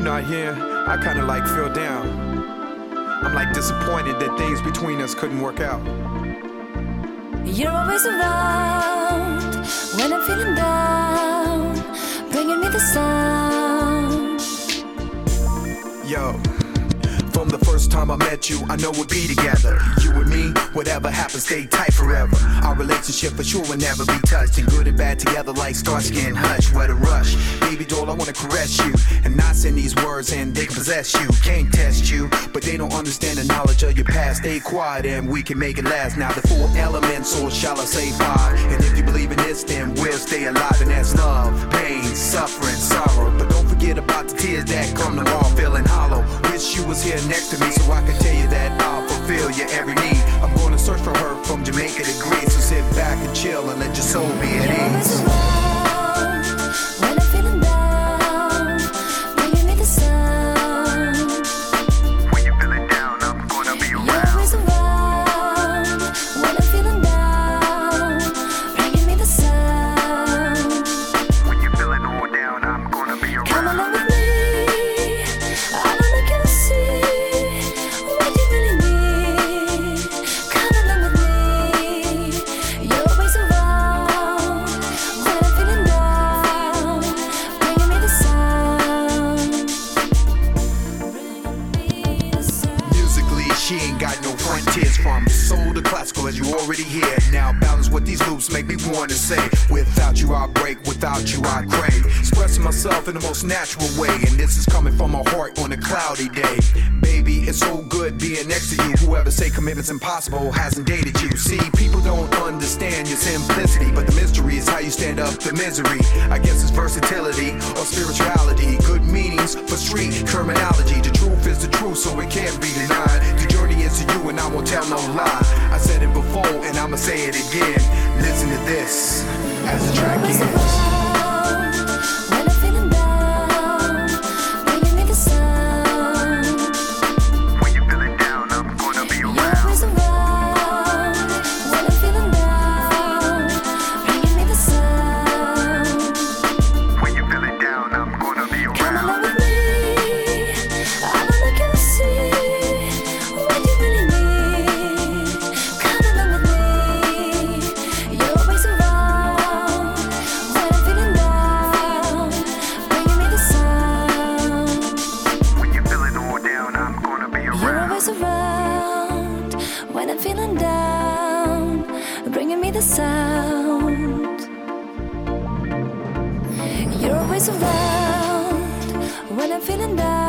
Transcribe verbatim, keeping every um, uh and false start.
not here, I kinda like feel down. I'm like disappointed that things between us couldn't work out. You're always around when I'm feeling down, bringing me the sound. Yo, from the first time I met you, I know we'll be together. You and me, whatever happens, stay tight forever. Our relationship for sure will never be touched. And good and bad together like Starsky and Hutch. What a rush, baby doll, I wanna caress you and not send these words and they can possess you. Can't test you, but they don't understand the knowledge of your past. Stay quiet and we can make it last. Now the four elements, or shall I say five. And if you believe in this, then we'll stay alive. And that's love, pain, suffering, sorrow. But don't forget about the tears that come tomorrow, feeling hollow. Wish you was here next to me so I can tell you that I'll fulfill your every need. I'm gonna search for her from Jamaica to Greece. So sit back and chill and let your soul be at ease. When I'm feeling down, bringing me the sound. When you're feeling down, I'm gonna be around. You're always around when I'm feeling down, bringing me the sound. When you're feeling all down, I'm gonna be around. Come along with me, I wanna go see what you really need. Come along with me, you're always around when I'm feeling down, bringing me the sound. Bringing me the sound. Musically, she ain't got no frontiers. From soul to classical, as you already hear. Now balance what these loops make me want to say. Without you I break, without you I crave. Expressing myself in the most natural way. And this is coming from my heart on a cloudy day. Baby, it's so good being next to you. Whoever say commitment's impossible hasn't dated you. See, people don't understand your simplicity, but the mystery is how you stand up to misery. I guess it's versatility or spirituality. Good meanings for street terminology. The truth is the truth, so it can't be denied. The journey is to you and I won't tell no lie. I said it before and I'ma say it again. Listen to this as the track You're always ends. around when I'm feeling down, bringing me the sound. When you're feeling down, I'm gonna be You're around. always around when I'm feeling down, bringing me the sound. When you're feeling down, I'm gonna be Come around. along with me, I wanna go see what you really need. Come along with me, you're always around when I'm feeling down, bringing me the sound. When you're feeling all down, I'm gonna be You're around. always around when I'm feeling down, bringing me the sound. You're always around when I'm feeling down.